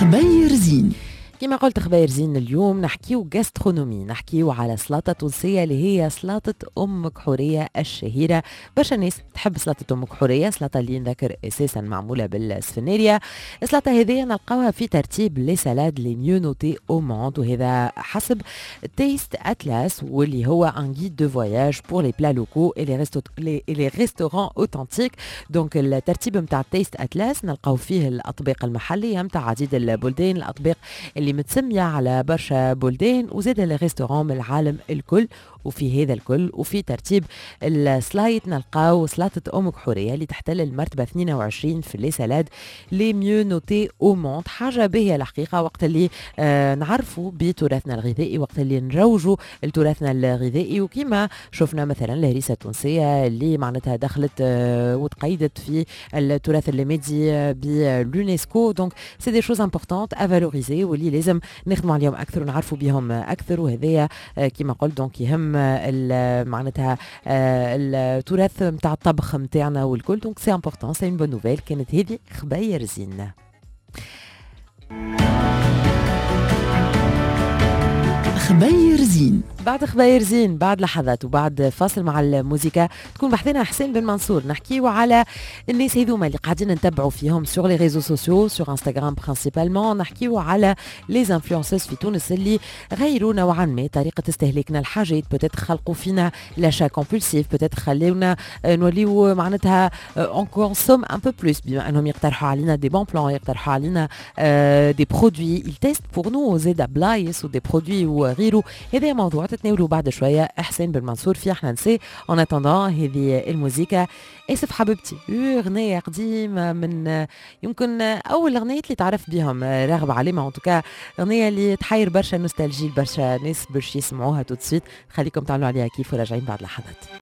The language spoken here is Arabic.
خبير زين. كما قلت خباير زين، اليوم نحكيو جاسترونومي، نحكيو على سلطة تونسية اللي هي سلطة أم كحورية الشهيرة. برشا ناس تحب سلطة أم كحورية، سلطة اللي نذكر أساسا معمولة بالسفناريا. السلطة هذه نلقاوها في ترتيب لي سالاد لي ميو نوتي أو موند، وهذا حسب تيست أتلاس، واللي هو ان جيد دو فواياج بور لي بلا لوكو اي لي ريستورون اوتنتيك. دونك الترتيب نتاع تيست أتلاس نلقاو فيه الأطباق المحلية نتاع عديد البلدان، الأطباق اللي متسمية على برشا بلدان، وزاد الريستوران من العالم الكل. وفي هذا الكل وفي ترتيب السلايد نلقاو سلطة أم كحورية اللي تحتل المرتبة 22 في لي سالاد لي ميو نوتي او موند. حاجة باهية الحقيقة وقت اللي نعرفوا بتراثنا الغذائي، وقت اللي نروجوا لتراثنا الغذائي. وكما شفنا مثلا الهريسة التونسية اللي معناتها دخلت وتقيدت في التراث اللامادي باليونسكو. دونك سي دي شوز امبورطونت ا فالوريزي، واللي لازم نخدموا عليهم اكثر ونعرفوا بهم اكثر. وهذايا كما قلت دونك يهم معناتها التراث نتاع الطبخ نتاعنا والكل. دونك سي امبورطون، سي اون بون نوفيل. كانت هذه خباير زين. خبير زين. بعد خباير زين، بعد لحظات وبعد فاصل مع الموسيقى تكون بحثنا حسين بن منصور. نحكيو على الناس هذوما اللي قاعدين نتبعوا فيهم سور لي ريزو سوسيو، سور انستغرام برينسيبالمون. نحكيو على لي انفلونسوس في تونس اللي غيروا نوعا ما طريقه استهلاكنا الحاجات، بوتيت خلقوا فينا لاشا كومبولسيف، بوتيت خليونا نوليو معناتها اون كونسوم ان بو بلوس، بما انهم يقترحوا علينا دي بون بلان، يقترحوا علينا دي برودوي التيست بور نو زيد بلايص ودي برودوي وغيره. هذا موضوع تتناولوا بعد شويه حسين بن منصور في احنا نسي. اون اتوندون هذه الموسيقى اسف حبيبتي، اغنيه قديمه من يمكن اول اغنيات اللي تعرف بهم راغب عليما، ان توكا اغنيه اللي تحير برشا نوستالجي برشا ناس باش يسمعوها تو سويت. خليكم تعملوا عليها كيف وراجعين بعد لحظات.